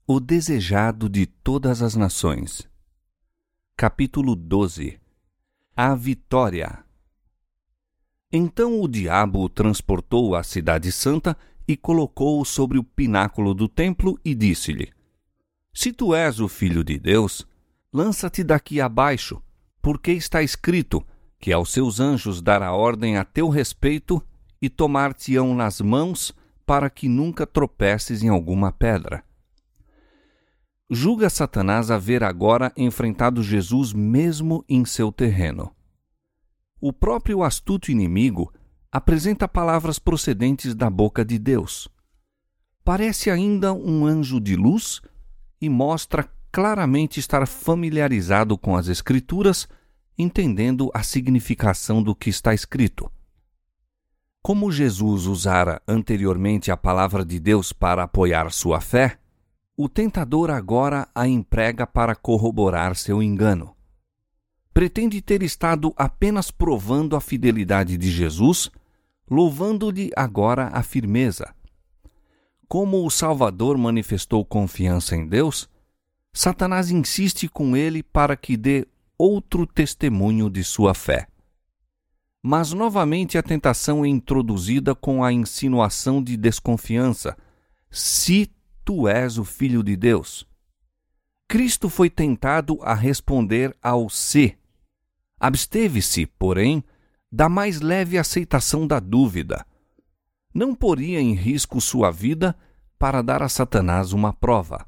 O desejado de todas as nações. Capítulo 12. A vitória. Então o diabo o transportou à cidade santa e colocou-o sobre o pináculo do templo e disse-lhe: Se tu és o filho de Deus, lança-te daqui abaixo, porque está escrito que aos seus anjos dará ordem a teu respeito e tomar-te-ão nas mãos para que nunca tropeces em alguma pedra. Julga Satanás haver agora enfrentado Jesus mesmo em seu terreno. O próprio astuto inimigo apresenta palavras procedentes da boca de Deus. Parece ainda um anjo de luz e mostra claramente estar familiarizado com as Escrituras, entendendo a significação do que está escrito. Como Jesus usara anteriormente a palavra de Deus para apoiar sua fé, o tentador agora a emprega para corroborar seu engano. Pretende ter estado apenas provando a fidelidade de Jesus, louvando-lhe agora a firmeza. Como o Salvador manifestou confiança em Deus, Satanás insiste com ele para que dê outro testemunho de sua fé. Mas novamente a tentação é introduzida com a insinuação de desconfiança: se tu és o Filho de Deus. Cristo foi tentado a responder ao se. Absteve-se, porém, da mais leve aceitação da dúvida. Não poria em risco sua vida para dar a Satanás uma prova.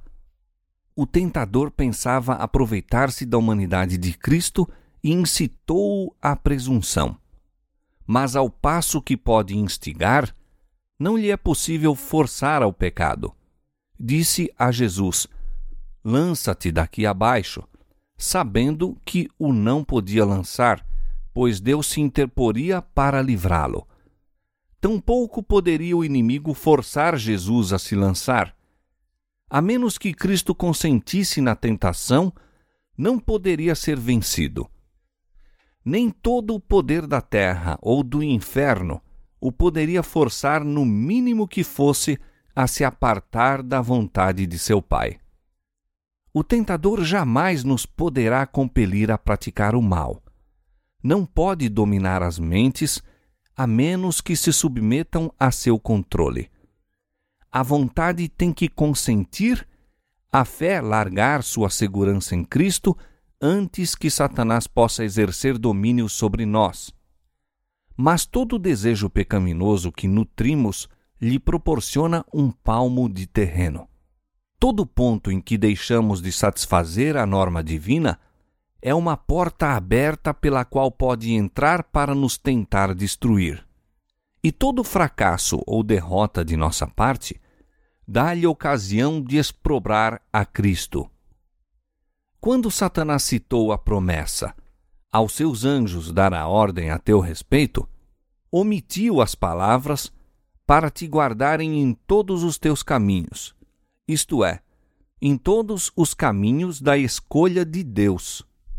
O tentador pensava aproveitar-se da humanidade de Cristo e incitou-o à presunção. Mas ao passo que pode instigar, não lhe é possível forçar ao pecado. Disse a Jesus: lança-te daqui abaixo, sabendo que o não podia lançar, pois Deus se interporia para livrá-lo. Tampouco poderia o inimigo forçar Jesus a se lançar. A menos que Cristo consentisse na tentação, não poderia ser vencido. Nem todo o poder da terra ou do inferno o poderia forçar, no mínimo que fosse, a se apartar da vontade de seu Pai. O tentador jamais nos poderá compelir a praticar o mal. Não pode dominar as mentes, a menos que se submetam a seu controle. A vontade tem que consentir, a fé largar sua segurança em Cristo antes que Satanás possa exercer domínio sobre nós. Mas todo desejo pecaminoso que nutrimos lhe proporciona um palmo de terreno. Todo ponto em que deixamos de satisfazer a norma divina é uma porta aberta pela qual pode entrar para nos tentar destruir. E todo fracasso ou derrota de nossa parte dá-lhe ocasião de exprobrar a Cristo. Quando Satanás citou a promessa: aos seus anjos dará ordem a teu respeito, omitiu as palavras: para te guardarem em todos os teus caminhos, isto é, em todos os caminhos da escolha de Deus.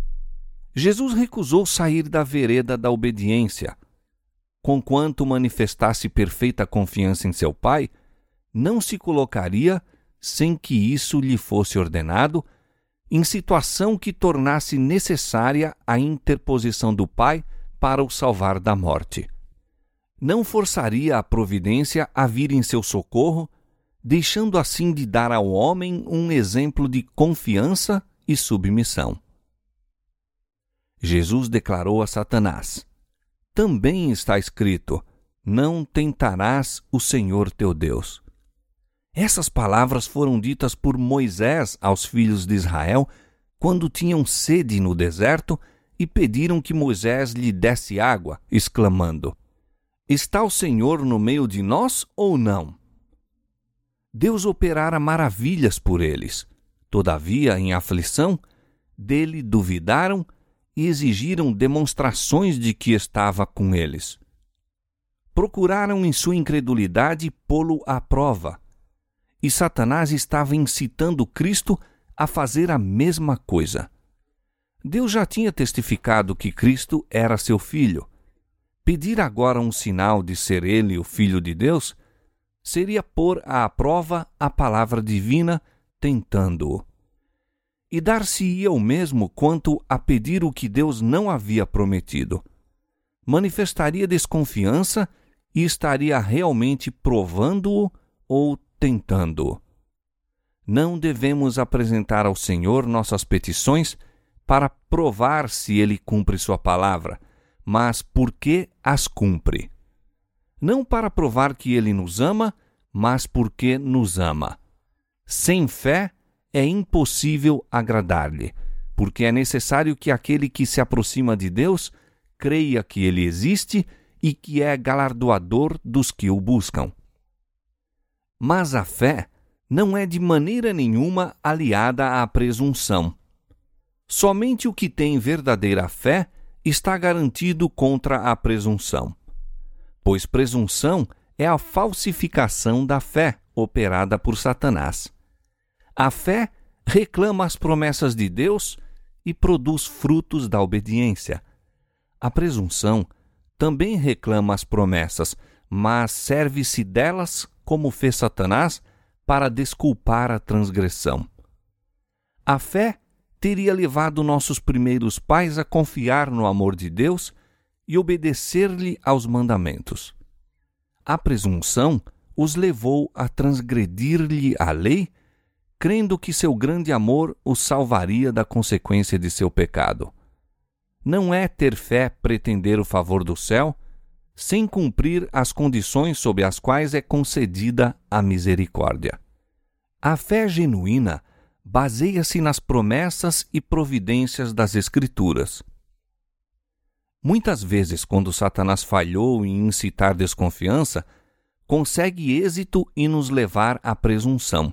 Jesus recusou sair da vereda da obediência. Conquanto manifestasse perfeita confiança em seu Pai, não se colocaria, sem que isso lhe fosse ordenado, em situação que tornasse necessária a interposição do Pai para o salvar da morte. Não forçaria a providência a vir em seu socorro, deixando assim de dar ao homem um exemplo de confiança e submissão. Jesus declarou a Satanás: também está escrito: não tentarás o Senhor teu Deus. Essas palavras foram ditas por Moisés aos filhos de Israel quando tinham sede no deserto e pediram que Moisés lhe desse água, exclamando: está o Senhor no meio de nós ou não? Deus operara maravilhas por eles. Todavia, em aflição, dele duvidaram e exigiram demonstrações de que estava com eles. Procuraram em sua incredulidade pô-lo à prova. E Satanás estava incitando Cristo a fazer a mesma coisa. Deus já tinha testificado que Cristo era seu filho. Pedir agora um sinal de ser ele o Filho de Deus seria pôr à prova a palavra divina tentando-o. E dar-se-ia o mesmo quanto a pedir o que Deus não havia prometido. Manifestaria desconfiança e estaria realmente provando-o ou tentando-o. Não devemos apresentar ao Senhor nossas petições para provar se Ele cumpre sua palavra, mas porque as cumpre. Não para provar que Ele nos ama, mas porque nos ama. Sem fé é impossível agradar-lhe, porque é necessário que aquele que se aproxima de Deus creia que Ele existe e que é galardoador dos que o buscam. Mas a fé não é de maneira nenhuma aliada à presunção. Somente o que tem verdadeira fé está garantido contra a presunção, pois presunção é a falsificação da fé operada por Satanás. A fé reclama as promessas de Deus e produz frutos da obediência. A presunção também reclama as promessas, mas serve-se delas, como fez Satanás, para desculpar a transgressão. A fé teria levado nossos primeiros pais a confiar no amor de Deus e obedecer-lhe aos mandamentos. A presunção os levou a transgredir-lhe a lei, crendo que seu grande amor os salvaria da consequência de seu pecado. Não é ter fé pretender o favor do céu, sem cumprir as condições sob as quais é concedida a misericórdia. A fé genuína baseia-se nas promessas e providências das Escrituras. Muitas vezes, quando Satanás falhou em incitar desconfiança, consegue êxito em nos levar à presunção.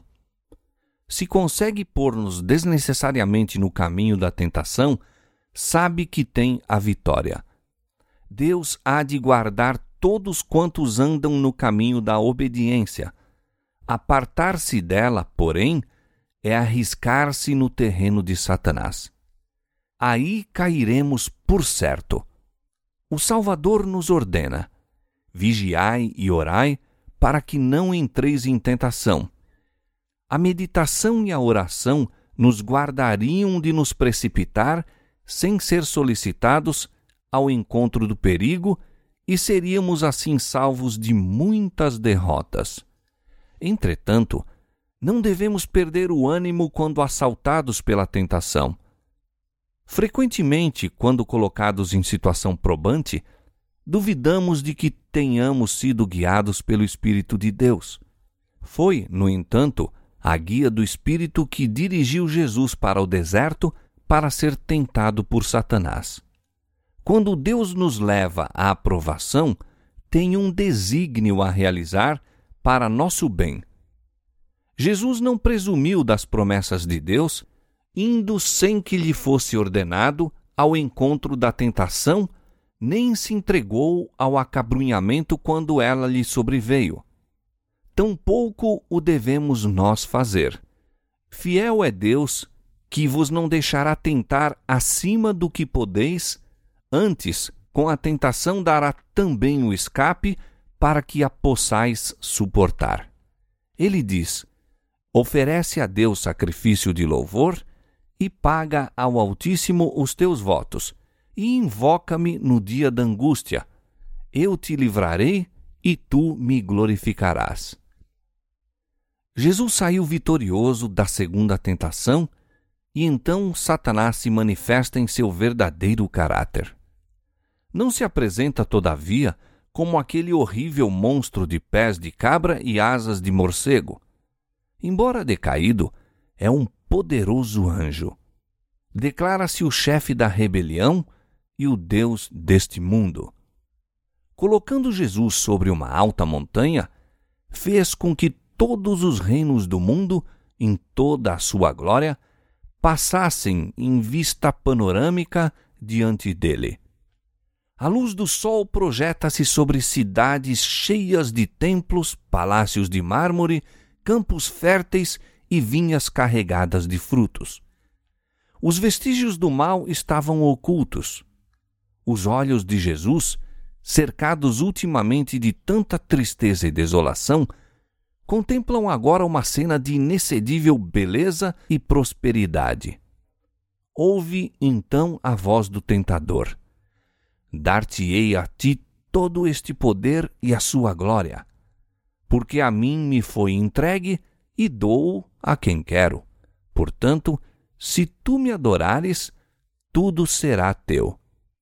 Se consegue pôr-nos desnecessariamente no caminho da tentação, sabe que tem a vitória. Deus há de guardar todos quantos andam no caminho da obediência. Apartar-se dela, porém, é arriscar-se no terreno de Satanás. Aí cairemos por certo. O Salvador nos ordena: vigiai e orai, para que não entreis em tentação. A meditação e a oração nos guardariam de nos precipitar, sem ser solicitados, ao encontro do perigo, e seríamos assim salvos de muitas derrotas. Entretanto, não devemos perder o ânimo quando assaltados pela tentação. Frequentemente, quando colocados em situação probante, duvidamos de que tenhamos sido guiados pelo Espírito de Deus. Foi, no entanto, a guia do Espírito que dirigiu Jesus para o deserto para ser tentado por Satanás. Quando Deus nos leva à aprovação, tem um desígnio a realizar para nosso bem. Jesus não presumiu das promessas de Deus, indo sem que lhe fosse ordenado ao encontro da tentação, nem se entregou ao acabrunhamento quando ela lhe sobreveio. Tampouco o devemos nós fazer. Fiel é Deus, que vos não deixará tentar acima do que podeis, antes, com a tentação dará também o escape, para que a possais suportar. Ele diz: oferece a Deus sacrifício de louvor e paga ao Altíssimo os teus votos, e invoca-me no dia da angústia. Eu te livrarei e tu me glorificarás. Jesus saiu vitorioso da segunda tentação, e então Satanás se manifesta em seu verdadeiro caráter. Não se apresenta, todavia, como aquele horrível monstro de pés de cabra e asas de morcego. Embora decaído, é um poderoso anjo. Declara-se o chefe da rebelião e o Deus deste mundo. Colocando Jesus sobre uma alta montanha, fez com que todos os reinos do mundo, em toda a sua glória, passassem em vista panorâmica diante dele. A luz do sol projeta-se sobre cidades cheias de templos, palácios de mármore, campos férteis e vinhas carregadas de frutos. Os vestígios do mal estavam ocultos. Os olhos de Jesus, cercados ultimamente de tanta tristeza e desolação, contemplam agora uma cena de inexcedível beleza e prosperidade. Ouve então a voz do tentador: dar-te-ei a ti todo este poder e a sua glória, porque a mim me foi entregue e dou a quem quero. Portanto, se tu me adorares, tudo será teu.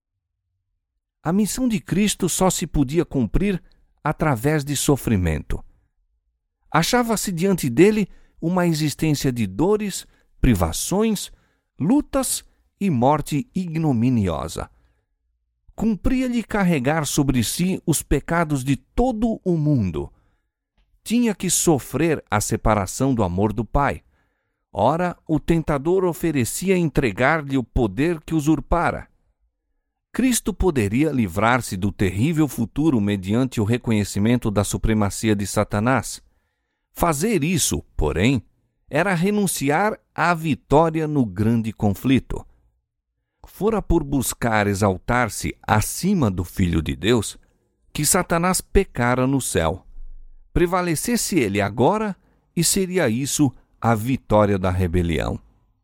A missão de Cristo só se podia cumprir através de sofrimento. Achava-se diante dele uma existência de dores, privações, lutas e morte ignominiosa. Cumpria-lhe carregar sobre si os pecados de todo o mundo. Tinha que sofrer a separação do amor do Pai. Ora, o tentador oferecia entregar-lhe o poder que usurpara. Cristo poderia livrar-se do terrível futuro mediante o reconhecimento da supremacia de Satanás. Fazer isso, porém, era renunciar à vitória no grande conflito. Fora por buscar exaltar-se acima do Filho de Deus que Satanás pecara no céu. Prevalecesse ele agora, e seria isso a vitória da rebelião.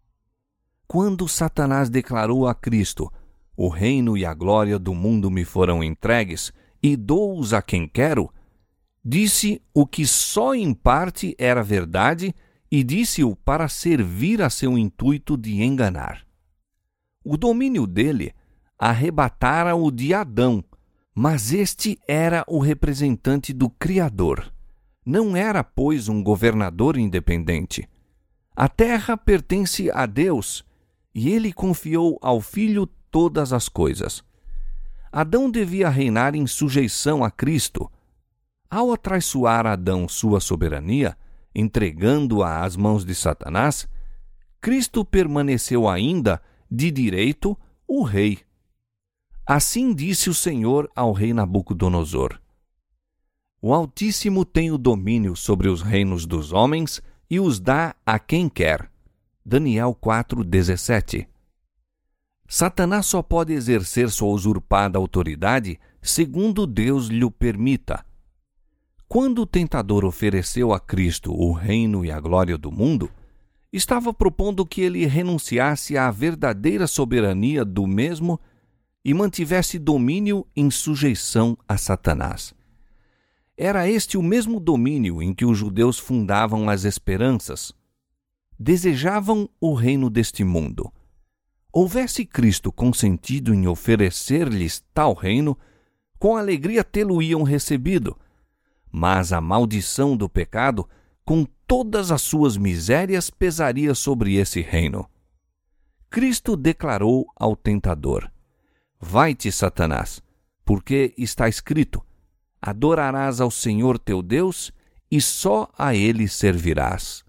Quando Satanás declarou a Cristo: o reino e a glória do mundo me foram entregues, e dou-os a quem quero, disse o que só em parte era verdade, e disse-o para servir a seu intuito de enganar. O domínio dele arrebatara-o de Adão, mas este era o representante do Criador. Não era, pois, um governador independente. A terra pertence a Deus, e ele confiou ao Filho todas as coisas. Adão devia reinar em sujeição a Cristo. Ao atraiçoar Adão sua soberania, entregando-a às mãos de Satanás, Cristo permaneceu ainda, de direito, o rei. Assim disse o Senhor ao rei Nabucodonosor: o Altíssimo tem o domínio sobre os reinos dos homens e os dá a quem quer. Daniel 4:17. Satanás só pode exercer sua usurpada autoridade segundo Deus lhe o permita. Quando o tentador ofereceu a Cristo o reino e a glória do mundo, estava propondo que ele renunciasse à verdadeira soberania do mesmo e mantivesse domínio em sujeição a Satanás. Era este o mesmo domínio em que os judeus fundavam as esperanças. Desejavam o reino deste mundo. Houvesse Cristo consentido em oferecer-lhes tal reino, com alegria tê-lo-iam recebido. Mas a maldição do pecado, com todas as suas misérias, pesaria sobre esse reino. Cristo declarou ao tentador: vai-te, Satanás, porque está escrito: adorarás ao Senhor teu Deus e só a ele servirás.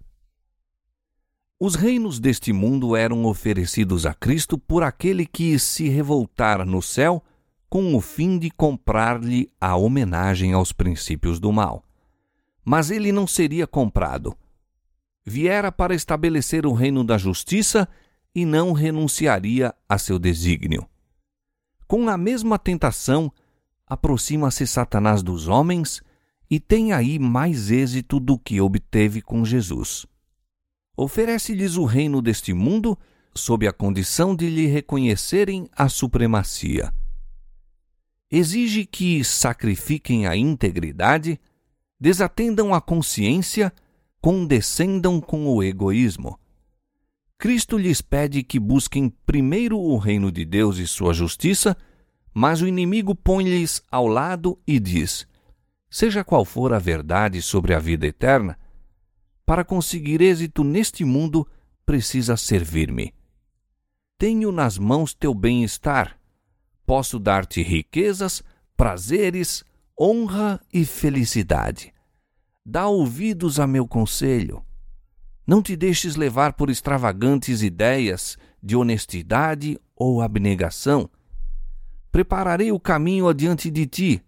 Os reinos deste mundo eram oferecidos a Cristo por aquele que se revoltara no céu com o fim de comprar-lhe a homenagem aos princípios do mal. Mas ele não seria comprado. Viera para estabelecer o reino da justiça e não renunciaria a seu desígnio. Com a mesma tentação, aproxima-se Satanás dos homens e tem aí mais êxito do que obteve com Jesus. Oferece-lhes o reino deste mundo sob a condição de lhe reconhecerem a supremacia. Exige que sacrifiquem a integridade, desatendam a consciência, condescendam com o egoísmo. Cristo lhes pede que busquem primeiro o reino de Deus e sua justiça, mas o inimigo põe-lhes ao lado e diz: seja qual for a verdade sobre a vida eterna, para conseguir êxito neste mundo, precisa servir-me. Tenho nas mãos teu bem-estar. Posso dar-te riquezas, prazeres, honra e felicidade. Dá ouvidos a meu conselho. Não te deixes levar por extravagantes ideias de honestidade ou abnegação. Prepararei o caminho adiante de ti.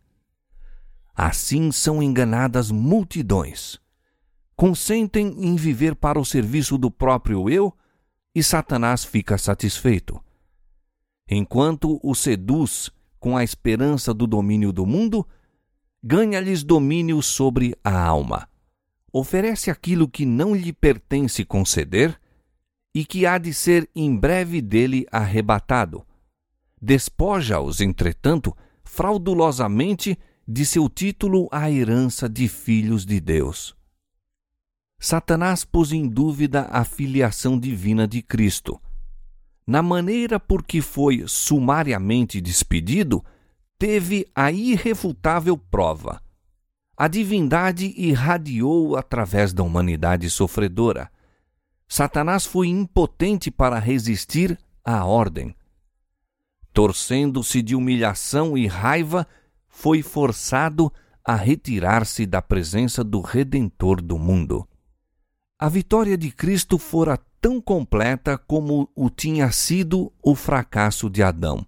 Assim são enganadas multidões. Consentem em viver para o serviço do próprio eu e Satanás fica satisfeito. Enquanto o seduz com a esperança do domínio do mundo, ganha-lhes domínio sobre a alma. oferece aquilo que não lhe pertence conceder e que há de ser em breve dele arrebatado. Despoja-os, entretanto, fraudulosamente de seu título à herança de filhos de Deus. Satanás pôs em dúvida a filiação divina de Cristo. Na maneira por que foi sumariamente despedido, teve a irrefutável prova. A divindade irradiou através da humanidade sofredora. Satanás foi impotente para resistir à ordem. Torcendo-se de humilhação e raiva, foi forçado a retirar-se da presença do Redentor do mundo. A vitória de Cristo fora tão completa como o tinha sido o fracasso de Adão.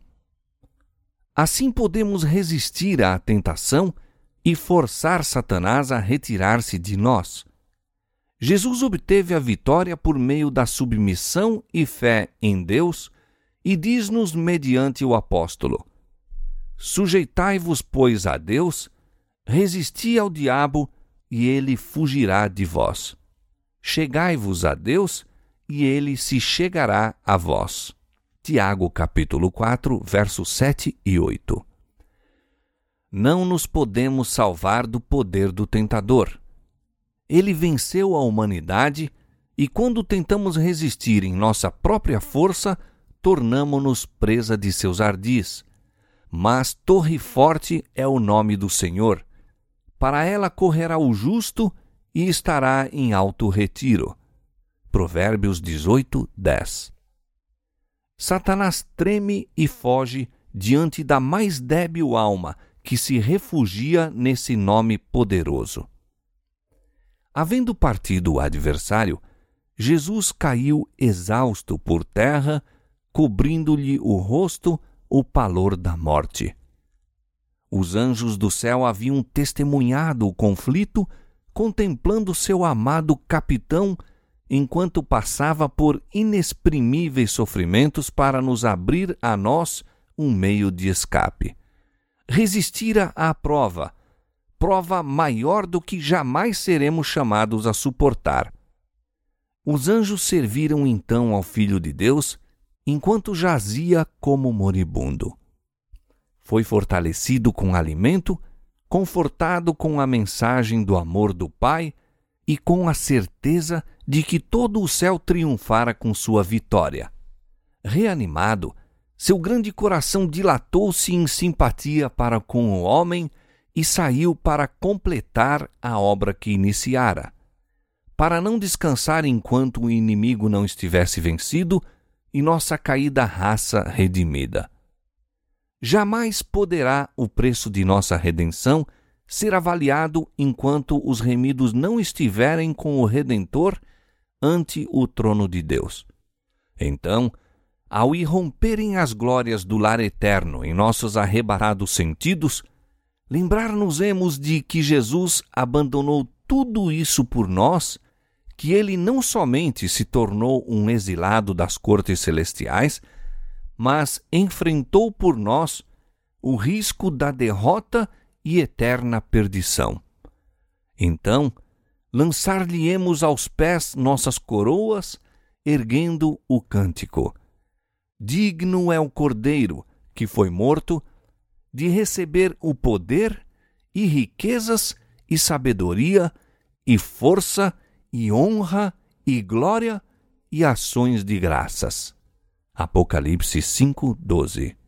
Assim podemos resistir à tentação e forçar Satanás a retirar-se de nós. Jesus obteve a vitória por meio da submissão e fé em Deus e diz-nos mediante o apóstolo: sujeitai-vos, pois, a Deus, resisti ao diabo e ele fugirá de vós. Chegai-vos a Deus e ele se chegará a vós. Tiago capítulo 4, versos 7 e 8. Não nos podemos salvar do poder do tentador. Ele venceu a humanidade e quando tentamos resistir em nossa própria força, tornamo-nos presa de seus ardis. Mas torre forte é o nome do Senhor. Para ela correrá o justo e estará em alto retiro. Provérbios 18, 10. Satanás treme e foge diante da mais débil alma que se refugia nesse nome poderoso. Havendo partido o adversário, Jesus caiu exausto por terra, cobrindo-lhe o rosto o pavor da morte. Os anjos do céu haviam testemunhado o conflito, contemplando seu amado capitão enquanto passava por inexprimíveis sofrimentos para nos abrir a nós um meio de escape. Resistira à prova maior do que jamais seremos chamados a suportar. Os anjos serviram então ao Filho de Deus enquanto jazia como moribundo. Foi fortalecido com alimento, confortado com a mensagem do amor do Pai e com a certeza de que todo o céu triunfara com sua vitória. Reanimado, seu grande coração dilatou-se em simpatia para com o homem e saiu para completar a obra que iniciara. Para não descansar enquanto o inimigo não estivesse vencido e nossa caída raça redimida. Jamais poderá o preço de nossa redenção ser avaliado enquanto os remidos não estiverem com o Redentor ante o trono de Deus. Então, ao irromperem as glórias do lar eterno em nossos arrebatados sentidos, lembrar-nos-emos de que Jesus abandonou tudo isso por nós, que ele não somente se tornou um exilado das cortes celestiais, mas enfrentou por nós o risco da derrota e eterna perdição. Então, lançar-lhe-emos aos pés nossas coroas, erguendo o cântico: digno é o Cordeiro, que foi morto, de receber o poder e riquezas e sabedoria e força e honra e glória e ações de graças. Apocalipse 5:12.